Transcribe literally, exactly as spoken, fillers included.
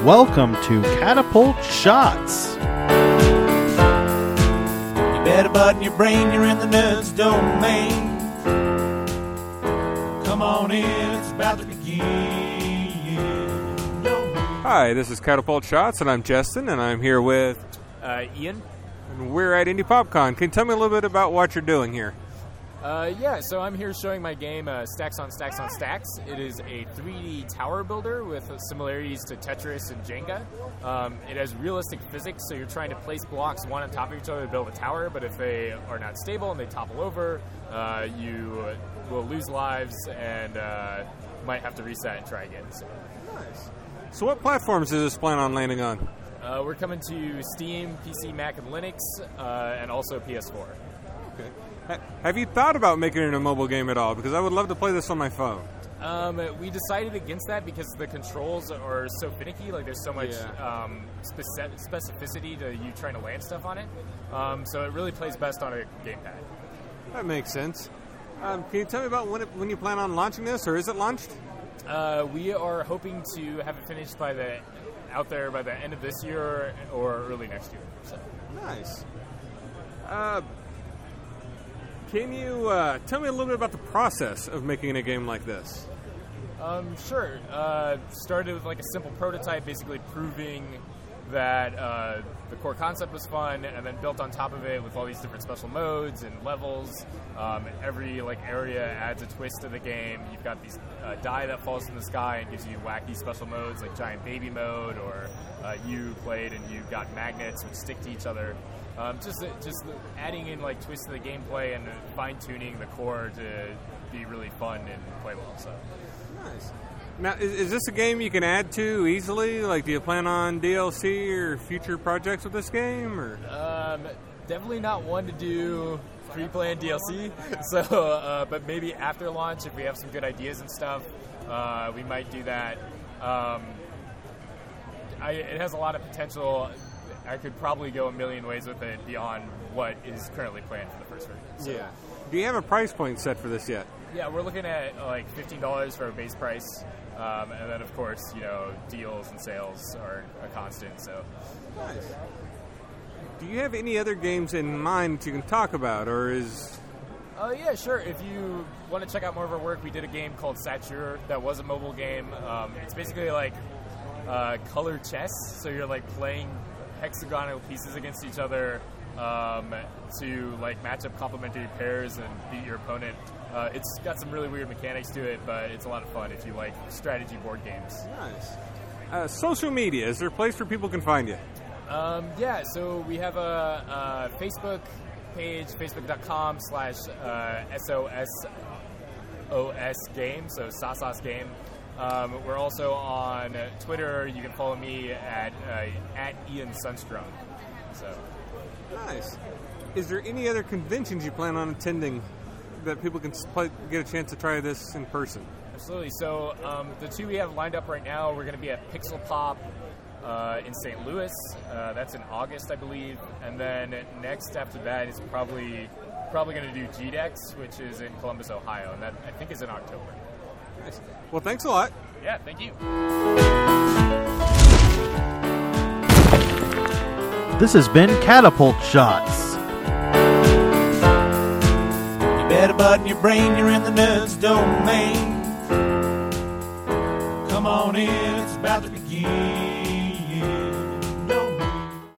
welcome to Catapult Shots. You better button your brain, you're in the nerds domain. Come on in, it's about to begin. Hi, this is Catapult Shots, and I'm Justin, and I'm here with uh, Ian. And we're at Indie PopCon. Can you tell me a little bit about what you're doing here? Uh, yeah, so I'm here showing my game, uh, Stacks on Stacks on Stacks. It is a three D tower builder with similarities to Tetris and Jenga. Um, it has realistic physics, so you're trying to place blocks one on top of each other to build a tower, but if they are not stable and they topple over, uh, you will lose lives and uh, might have to reset and try again. So. Nice. So what platforms does this plan on landing on? Uh, we're coming to Steam, P C, Mac, and Linux, uh, and also P S four. Okay. Have you thought about making it a mobile game at all? Because I would love to play this on my phone. Um, we decided against that because the controls are so finicky. Like, there's so much yeah. um, speci- specificity to you trying to land stuff on it. Um, so it really plays best on a gamepad. That makes sense. Um, can you tell me about when, it, when you plan on launching this, or is it launched? Uh, we are hoping to have it finished by the out there by the end of this year or early next year. So. Nice. Uh, can you uh, tell me a little bit about the process of making a game like this? Um, sure. Uh, started with like a simple prototype, basically proving that uh, the core concept was fun, and then built on top of it with all these different special modes and levels. Um, every like area adds a twist to the game. You've got these uh, die that falls from the sky and gives you wacky special modes like giant baby mode, or uh, you played and you got magnets which stick to each other. Um, just just adding in like twists to the gameplay and fine tuning the core to be really fun and playable. So nice. Now, is, is this a game you can add to easily? Like, do you plan on D L C or future projects with this game? Or um, definitely not one to do pre-play and D L C. So, uh, but maybe after launch, if we have some good ideas and stuff, uh, we might do that. Um, I, it has a lot of potential. I could probably go a million ways with it beyond what is currently planned for the first version. So. Yeah. Do you have a price point set for this yet? Yeah, we're looking at like fifteen dollars for a base price. Um, and then, of course, you know, deals and sales are a constant. So, nice. Do you have any other games in mind that you can talk about, or is? Oh uh, yeah, sure. If you want to check out more of our work, we did a game called Sature that was a mobile game. Um, it's basically like uh, color chess. So you're like playing hexagonal pieces against each other um, to like match up complementary pairs and beat your opponent. Uh, it's got some really weird mechanics to it, but it's a lot of fun if you like strategy board games. Nice. Uh, social media, is there a place where people can find you? Um, yeah, so we have a, a Facebook page, facebook.com slash S O S O S game, so S A S O S game. Um, we're also on Twitter. You can follow me at uh, at Ian Sunstrung. So. Nice. Is there any other conventions you plan on attending that people can play, get a chance to try this in person? Absolutely. So um, the two we have lined up right now, we're going to be at Pixel Pop uh, in Saint Louis. Uh, that's in August, I believe. And then next after that is probably probably going to do G DEX, which is in Columbus, Ohio, and that I think is in October. Nice. Well, thanks a lot. Yeah, thank you. This has been Catapult Shots. Better button your brain, you're in the nerds domain. Come on in, it's about to begin.